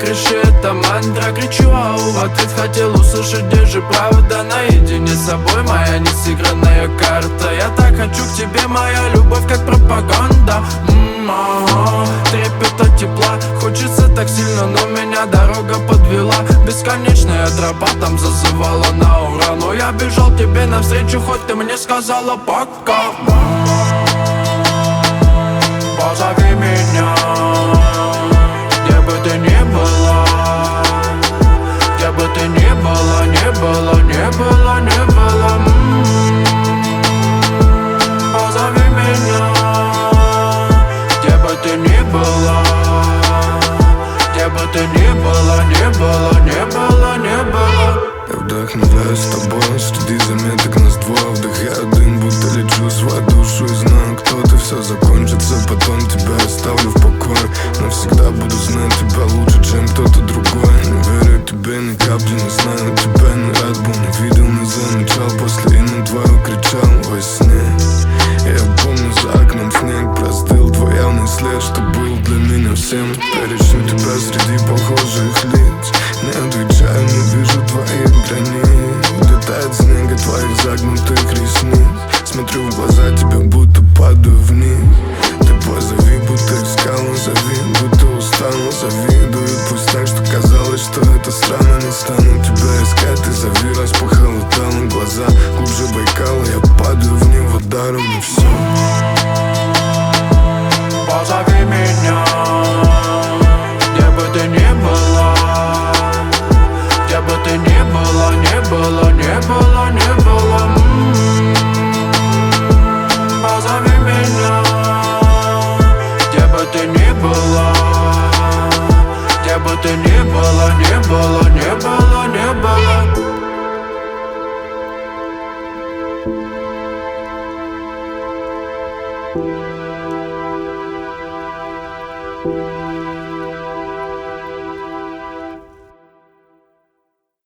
крыши, это мантра, кричу ау. В ответ хотел услышать, где же правда. Наедине с собой моя несыгранная карта. Я так хочу к тебе, моя любовь, как пропаганда. Трепет от тепла, хочется так сильно, но меня дорога подвела. Бесконечная тропа там зазывала на ура, но я бежал тебе навстречу, хоть ты мне сказала пока. Позови меня, где бы ты ни была, где бы ты ни была, не было, не было, не было. Позови меня, где бы ты ни была, где бы ты ни была, не было, не было, не было. Я вдохновляюсь с тобой, среди заметок нас двое. Вдыхаю дым, будто лечу свою душу и знаю, кто-то все закончится, потом тебя оставлю в покое. Навсегда буду знать тебя лучше, чем кто-то другой. Не верю тебе ни капли, не знаю тебя, не рад был, не видел, не замечал. После имя твое кричал во сне. Я помню, за окном снег простыл, твой явный след, что был для меня всем. Теперь ищу тебя среди похожих лиц, не отвечаю, не вижу твоих границ. Летает снег от твоих загнутых ресниц. Смотрю в глаза тебе, будто падаю вниз. Ты позови, будто искал, назови, будто устал, завидую. Пусть так, что казалось, что это странно. Не стану тебя искать, ты зови, раз похолодало глаза. Глубже Байкала, я падаю в него даром, и все. Позови меня, где бы ты ни была, где бы ты ни была, не было, не было, не было. Позови меня, где бы ты ни была, где бы ты ни была, не было, не было, не было.